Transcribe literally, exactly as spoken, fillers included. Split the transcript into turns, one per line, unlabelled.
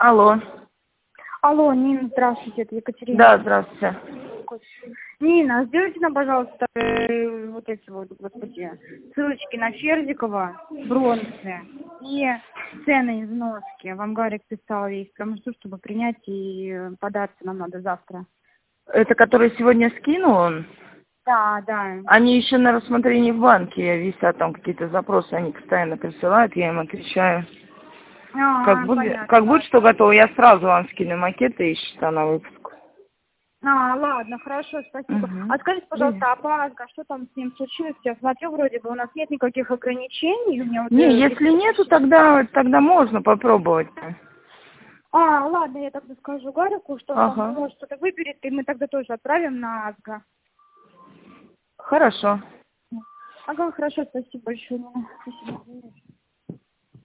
Алло.
Алло, Нина, здравствуйте, это Екатерина.
Да, здравствуйте.
Нина, сделайте нам, пожалуйста, э, вот эти вот, господи, ссылочки на Ферзикова, бронзы и цены износки. Вам Гарик писал весь, потому что, чтобы принять и податься нам надо завтра.
Это который сегодня скинул он?
Да, да.
Они еще на рассмотрении в банке висят, там какие-то запросы, они постоянно присылают, я им отвечаю.
А,
Как будет,
понятно.
как будет что готово, я сразу вам скину макеты и счета на выпуск.
А, ладно, хорошо, спасибо.
Угу.
А скажите, пожалуйста, а Пазга, что там с ним случилось? Я смотрю, вроде бы у нас нет никаких ограничений. У меня вот,
Не,
э,
если
пишут-
нету, тогда, тогда можно попробовать.
А, ладно, я тогда скажу Гарику, что он
Ага.
там может что-то выберет, и мы тогда тоже отправим на Азга.
Хорошо.
Ага, хорошо, спасибо большое. Нина. Спасибо.